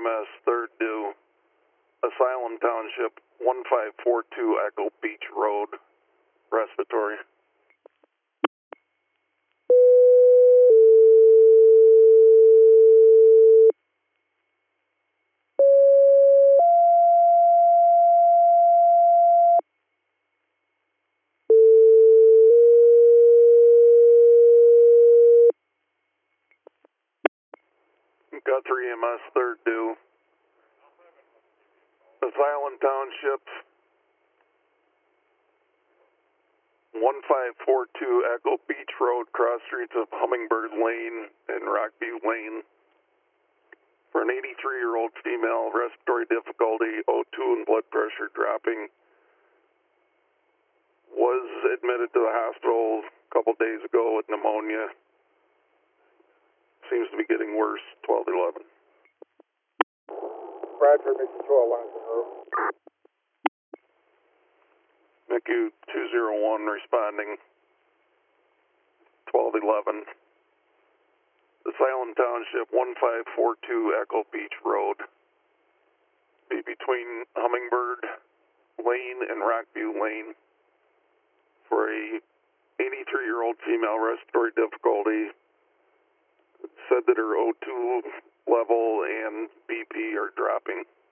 EMS, third due, Asylum Township, 1542 Echo Beach Road, respiratory. Guthrie EMS, third due, Asylum Township, 1542 Echo Beach Road, cross streets of Hummingbird Lane and Rockview Lane. For an 83-year-old female, respiratory difficulty, O2 and blood pressure dropping. Was admitted to the hospital a couple days ago with pneumonia. Seems to be getting worse, 1211. Bradford, Mickey 201. NICU 201 responding, 1211. Asylum Township, 1542 Echo Beach Road. Be between Hummingbird Lane and Rockview Lane. For a 83-year-old female, respiratory difficulty. Said that her O2 level and BP are dropping.